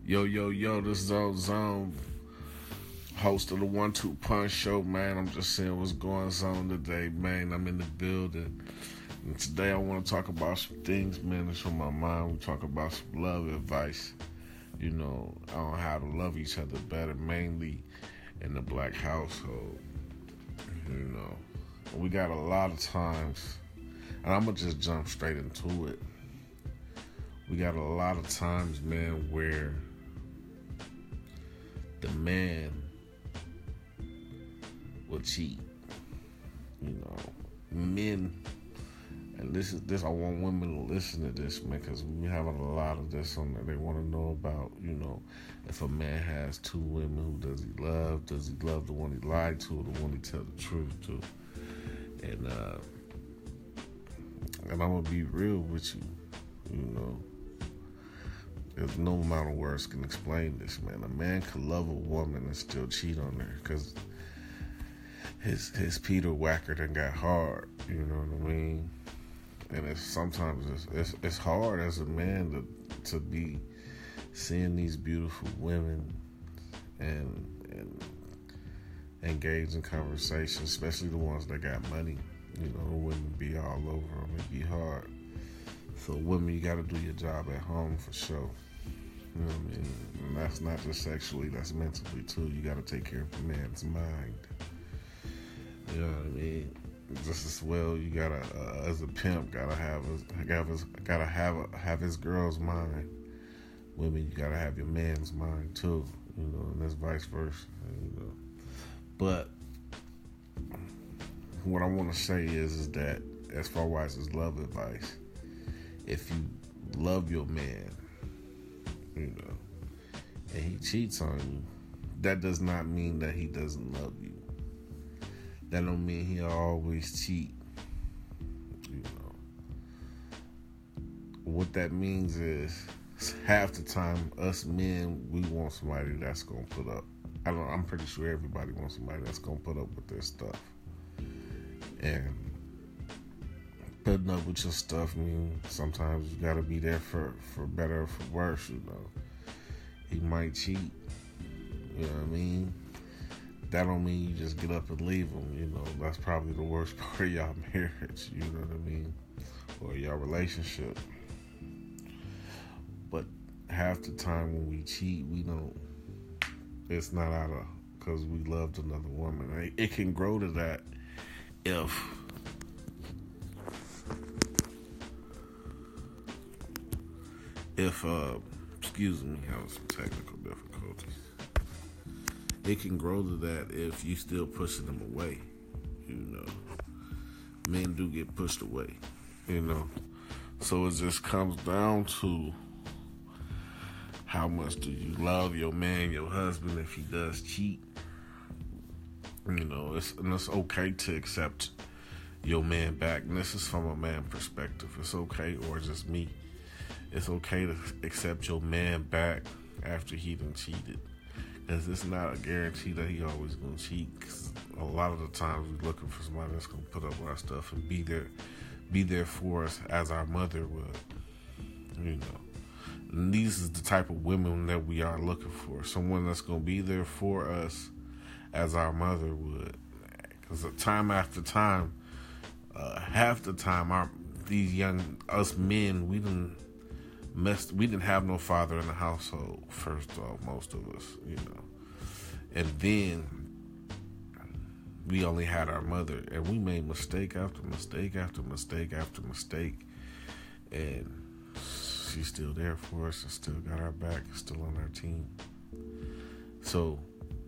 Yo, this is Zone, host of the 1-2 Punch Show, man. I'm just saying what's going on today, man. I'm in the building. And today I want to talk about some things, man, that's on my mind. We talk about some love advice, on how to love each other better, mainly in the black household. We got a lot of times, and I'm going to just jump straight into it. We got a lot of times, man, where the man will cheat. Men, and this I want women to listen to this, man, because we having a lot of this on there. They want to know about, if a man has two women, who does he love? Does he love the one he lied to or the one he tell the truth to? And I'm going to be real with you, There's no amount of words can explain this, man. A man can love a woman and still cheat on her because his Peter Whacker done got hard. You know what I mean? And sometimes it's hard as a man to be seeing these beautiful women and engage in conversation, especially the ones that got money. The women be all over them. It be hard. So women, you got to do your job at home for sure. You know what I mean? And that's not just sexually, that's mentally too. You got to take care of the man's mind. You know what I mean? Just as well, you gotta, as a pimp, gotta have his girl's mind. Women, you gotta have your man's mind too. And that's vice versa. But what I want to say is that as far as love advice, if you love your man, and he cheats on you, that does not mean that he doesn't love you. That don't mean he'll always cheat. What that means is half the time us men, we want somebody that's gonna put up. I'm pretty sure everybody wants somebody that's gonna put up with their stuff. And putting up with your stuff means sometimes you gotta be there for better or for worse, He might cheat, you know what I mean? That don't mean you just get up and leave him, That's probably the worst part of y'all marriage, you know what I mean? Or your relationship. But half the time when we cheat, it's not out of, because we loved another woman. It can grow to that if excuse me, having some technical difficulties. It can grow to that if you still pushing them away, Men do get pushed away, So it just comes down to how much do you love your man, your husband, if he does cheat. It's okay to accept your man back. And this is from a man perspective. It's okay, or just me. It's okay to accept your man back after he done cheated. Because it's not a guarantee that he always going to cheat. Cause a lot of the times we're looking for somebody that's going to put up with our stuff and be there for us as our mother would. And these is the type of women that we are looking for. Someone that's going to be there for us as our mother would. Because time after time, half the time, us men, we didn't have no father in the household, first off, most of us, And then we only had our mother, and we made mistake after mistake after mistake after mistake. And she's still there for us and still got our back and still on our team. So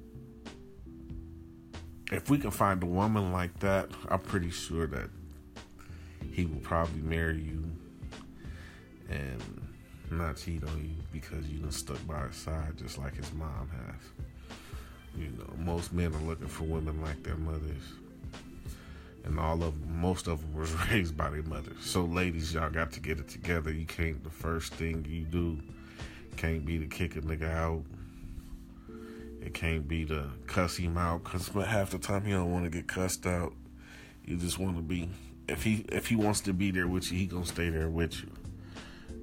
if we can find a woman like that, I'm pretty sure that he will probably marry you and not cheat on you because you done stuck by his side just like his mom has. Most men are looking for women like their mothers. And most of them was raised by their mothers. So ladies, y'all got to get it together. The first thing you do can't be to kick a nigga out. It can't be to cuss him out, because half the time he don't want to get cussed out. You just want to be, if he wants to be there with you, he gonna stay there with you.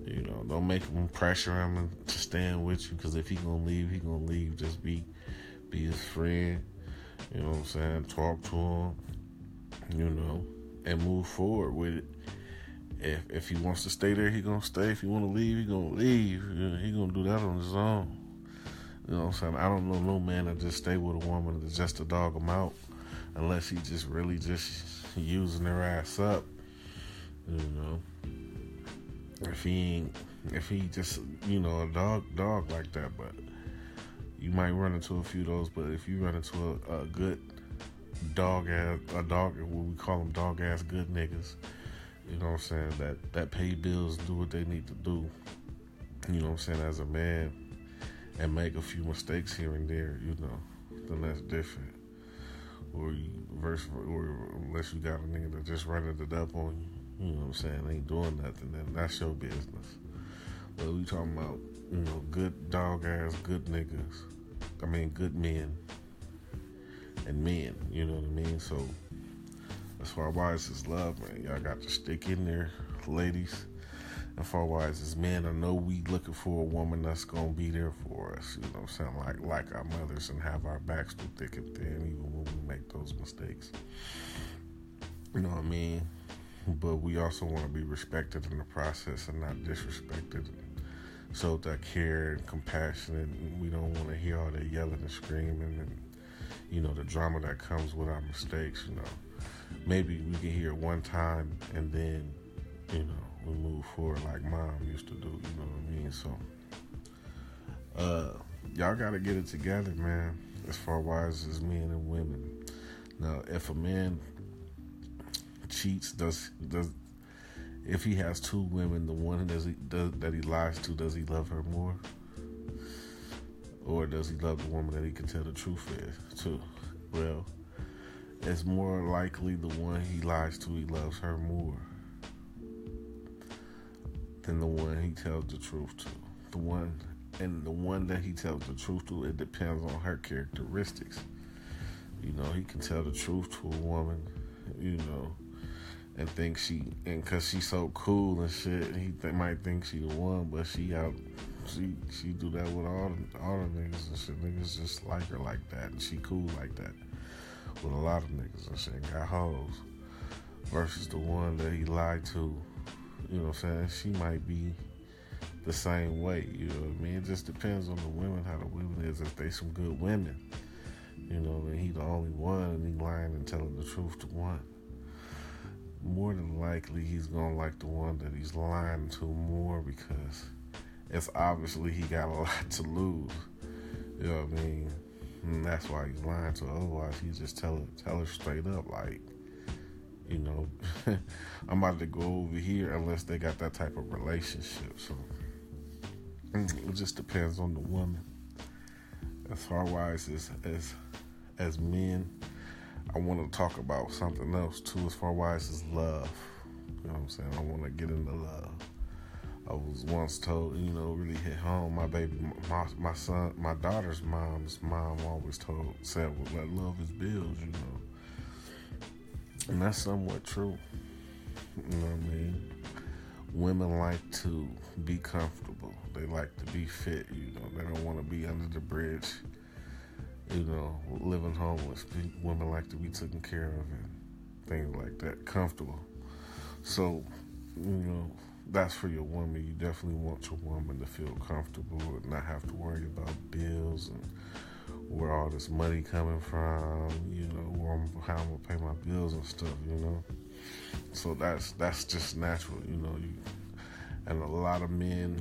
You know, don't make him pressure him to stand with you, because if he gonna leave, he gonna leave. Just be his friend. You know what I'm saying? Talk to him. You know, and move forward with it. If he wants to stay there, he gonna stay. If he want to leave, he gonna leave. You know, he gonna do that on his own. You know what I'm saying? I don't know no man that just stay with a woman that's just to dog him out, unless he just really just using their ass up. You know, if he just, you know, a dog like that. But you might run into a few of those. But if you run into a good dog, what we call them dog ass good niggas, you know what I'm saying, that pay bills, do what they need to do, you know what I'm saying, as a man, and make a few mistakes here and there, you know, then that's different. Or unless you got a nigga that just running it up on you, you know what I'm saying, ain't doing nothing, then that's your business. But we talking about, you know, good dog ass, good niggas. I mean, good men. And men, you know what I mean? So, as far as is love, man, y'all got to stick in there, ladies. As far as is men, I know we looking for a woman that's gonna be there for us, you know what I'm saying, like our mothers, and have our backs through thick and thin, even when we make those mistakes. You know what I mean? But we also want to be respected in the process and not disrespected. So that care and compassion, and we don't want to hear all that yelling and screaming and, you know, the drama that comes with our mistakes, you know. Maybe we can hear it one time and then, you know, we move forward like mom used to do, you know what I mean? So, y'all got to get it together, man, as far as men and women. Now, if a man cheats, if he has two women, the one that he lies to, does he love her more? Or does he love the woman that he can tell the truth is, too? Well, it's more likely the one he lies to, he loves her more than the one he tells the truth to. The one that he tells the truth to, it depends on her characteristics. You know, he can tell the truth to a woman, you know, and think cause she's so cool and shit, he might think she the one, but she do that with all the niggas and shit. Niggas just like her like that, and she cool like that with a lot of niggas and shit, and got hoes. Versus the one that he lied to, you know what I'm saying, she might be the same way, you know what I mean? It just depends on the women, how the women is. If they some good women, you know, and he the only one, and he lying and telling the truth to one, more than likely he's gonna like the one that he's lying to more, because it's obviously he got a lot to lose. You know what I mean? And that's why he's lying to her. Otherwise, he just tell her straight up, like, you know, I'm about to go over here, unless they got that type of relationship. So it just depends on the woman. As far as men, I want to talk about something else too, as far as love. You know what I'm saying? I want to get into love. I was once told, you know, really hit home. My daughter's mom's mom always said, well, let love is bills, you know. And that's somewhat true. You know what I mean? Women like to be comfortable. They like to be fit, you know. They don't want to be under the bridge, you know, living homeless. Women like to be taken care of and things like that, comfortable. So, you know, that's for your woman. You definitely want your woman to feel comfortable and not have to worry about bills and where all this money coming from, you know, how I'm going to pay my bills and stuff, you know. So that's just natural, you know. And a lot of women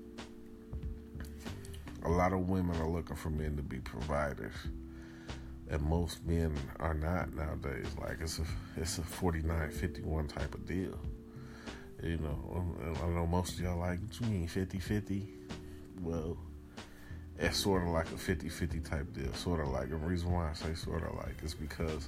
are looking for men to be providers. And most men are not nowadays. Like, it's a 49-51 type of deal. You know, I know most of y'all like, what you mean, 50-50? Well, it's sort of like a 50-50 type deal. Sort of like, the reason why I say sort of like is because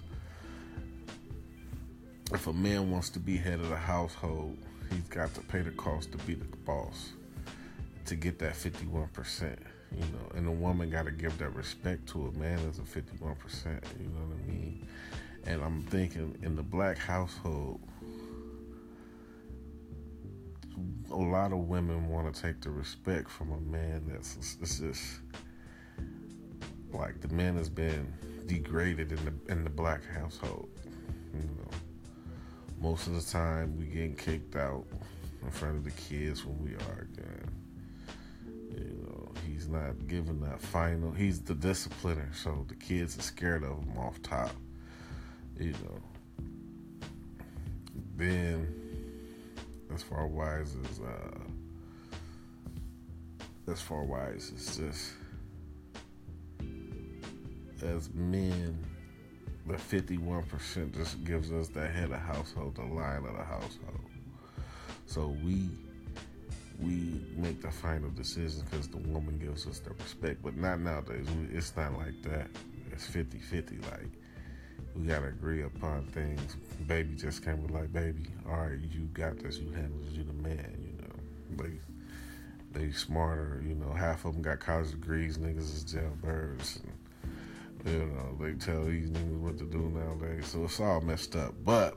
if a man wants to be head of the household, he's got to pay the cost to be the boss to get that 51%, you know. And the woman got to give that respect to a man as a 51%, you know what I mean? And I'm thinking, in the black household, a lot of women want to take the respect from a man it's just like the man has been degraded in the black household. You know, most of the time we getting kicked out in front of the kids when we arguing. You know, he's not giving that final. He's the discipliner, so the kids are scared of him off top. You know. Then, as far wise it's just as men, the 51% just gives us the head of household, the line of the household. So we make the final decisions because the woman gives us the respect. But not nowadays. It's not like that. It's 50-50. Like, we got to agree upon things. Baby just came with like, baby, all right, you got this. You handle this. You the man, you know. They smarter, you know. Half of them got college degrees. Niggas is jailbirds. And, you know, they tell these niggas what to do nowadays. So it's all messed up. But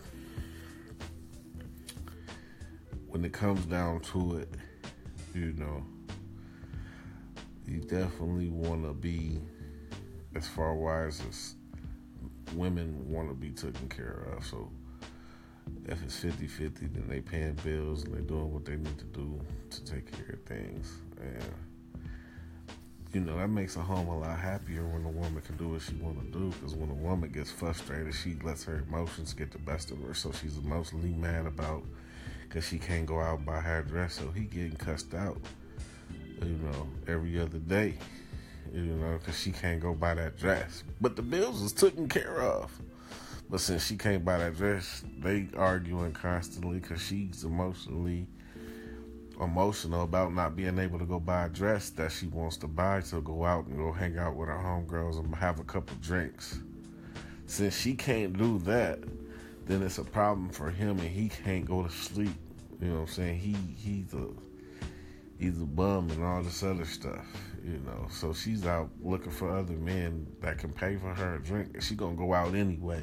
when it comes down to it, you know, you definitely want to be, as far wise as women want to be taken care of. So if it's 50-50, then they paying bills and they doing what they need to do to take care of things. And, you know, that makes a home a lot happier when a woman can do what she want to do. Because when a woman gets frustrated, she lets her emotions get the best of her. So she's emotionally mad about because she can't go out and buy her dress. So he getting cussed out, you know, every other day. You know, because she can't go buy that dress. But the bills is taken care of. But since she can't buy that dress, they arguing constantly because she's emotional about not being able to go buy a dress that she wants to buy to go out and go hang out with her homegirls and have a couple drinks. Since she can't do that, then it's a problem for him and he can't go to sleep. You know what I'm saying? He's a bum and all this other stuff, you know. So she's out looking for other men that can pay for her a drink. And she gonna go out anyway.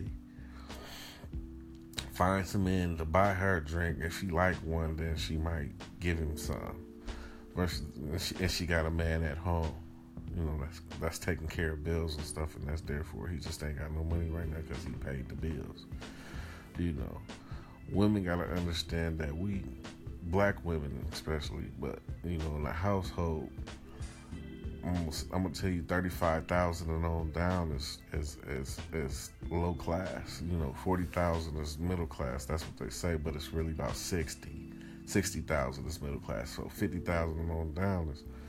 Find some men to buy her a drink. If she like one, then she might give him some. And she got a man at home, you know, that's taking care of bills and stuff, and that's there for her. He just ain't got no money right now because he paid the bills. You know, women gotta understand that we, black women especially, but you know, in a household, I'm gonna tell you, 35,000 and on down is low class. You know, 40,000 is middle class. That's what they say, but it's really about 60,000 is middle class. So 50,000 and on down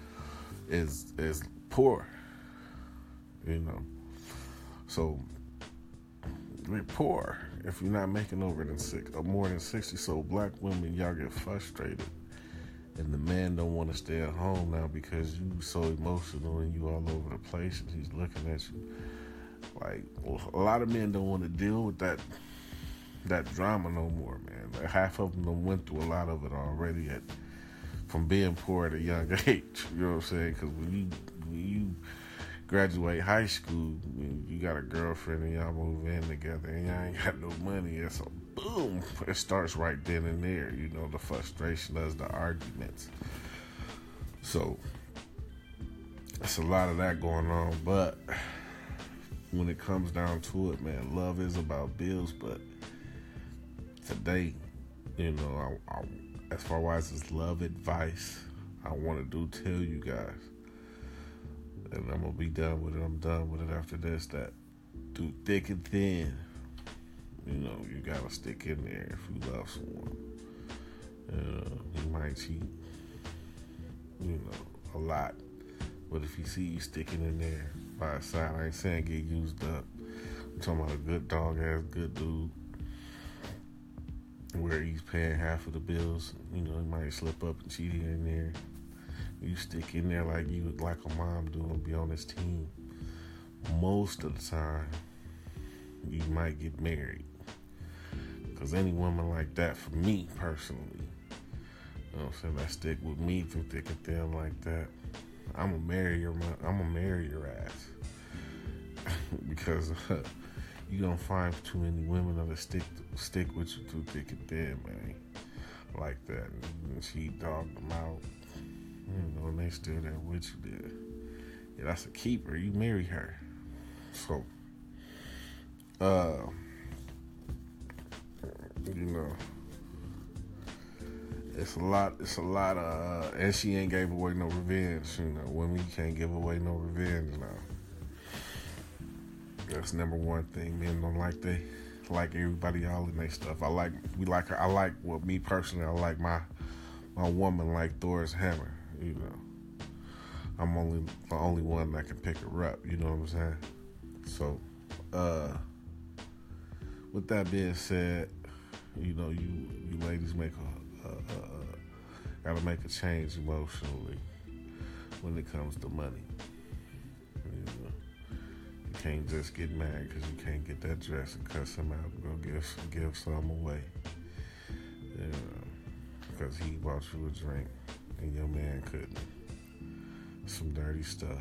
is poor. You know, so we're poor if you're not making over than more than 60. So black women, y'all get frustrated. And the man don't want to stay at home now because you so emotional and you all over the place and he's looking at you. Like, a lot of men don't want to deal with that drama no more, man. Like, half of them went through a lot of it already from being poor at a young age. You know what I'm saying? Because when you graduate high school, you got a girlfriend and y'all move in together and y'all ain't got no money. And so, boom, it starts right then and there. You know, the frustration of the arguments. So, it's a lot of that going on. But when it comes down to it, man, love is about bills. But today, you know, as far as this love advice, I want to tell you guys, and I'm going to be done with it. I'm done with it after this. That through thick and thin, you know, you got to stick in there if you love someone. He might cheat, you know, a lot. But if he see you sticking in there by his side, I ain't saying get used up. I'm talking about a good dog-ass, good dude, where he's paying half of the bills. You know, he might slip up and cheat here and there. You stick in there like you would like a mom do and be on his team. Most of the time, you might get married. Because any woman like that, for me personally, you know what I'm saying, that stick with me through thick and thin like that, I'm gonna marry your ass. Because you don't find too many women that'll stick with you through thick and thin, man. like that, and she dogged them out. You know, and they still there with you there. Yeah, that's a keeper. You marry her. So, you know, it's a lot of, and she ain't gave away no revenge. You know, women, you can't give away no revenge now. That's number one thing. Men don't like everybody all in their stuff. I like her. I like, well, me personally, I like my woman like Thor's hammer. You know, I'm the only one that can pick her up. You know what I'm saying? So, with that being said, you know, you ladies gotta make a change emotionally when it comes to money. You know, you can't just get mad because you can't get that dress and cuss him out and go give some away. You know, because he bought you a drink and your man couldn't. Some dirty stuff.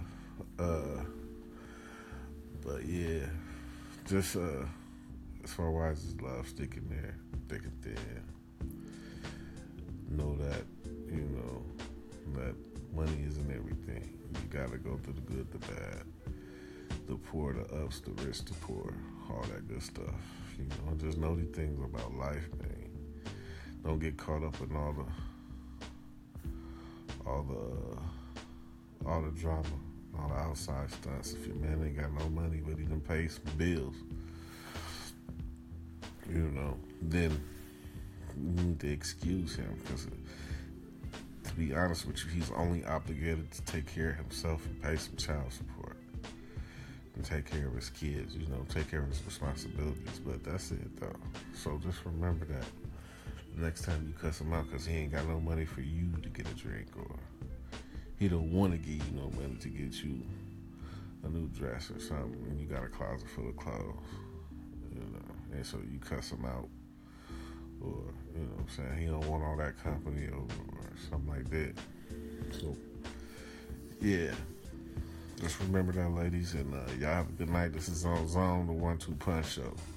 But yeah, just as far as his love, stick in there, thick and thin. Know that, you know, that money isn't everything. You gotta go through the good, the bad, the poor, the ups, the rich, the poor, all that good stuff. You know, just know the things about life, man. Don't get caught up in all the drama, all the outside stunts. If your man ain't got no money, but he can pay some bills, you know, then you need to excuse him, because to be honest with you, he's only obligated to take care of himself and pay some child support and take care of his kids, you know, take care of his responsibilities. But that's it, though. So just remember that next time you cuss him out because he ain't got no money for you to get a drink, or he don't want to give you no money to get you a new dress or something, and you got a closet full of clothes, you know, and so you cuss him out, or, you know what I'm saying, he don't want all that company, or something like that. So, yeah, just remember that, ladies, and y'all have a good night. This is On Zone, the 1-2 Punch Show.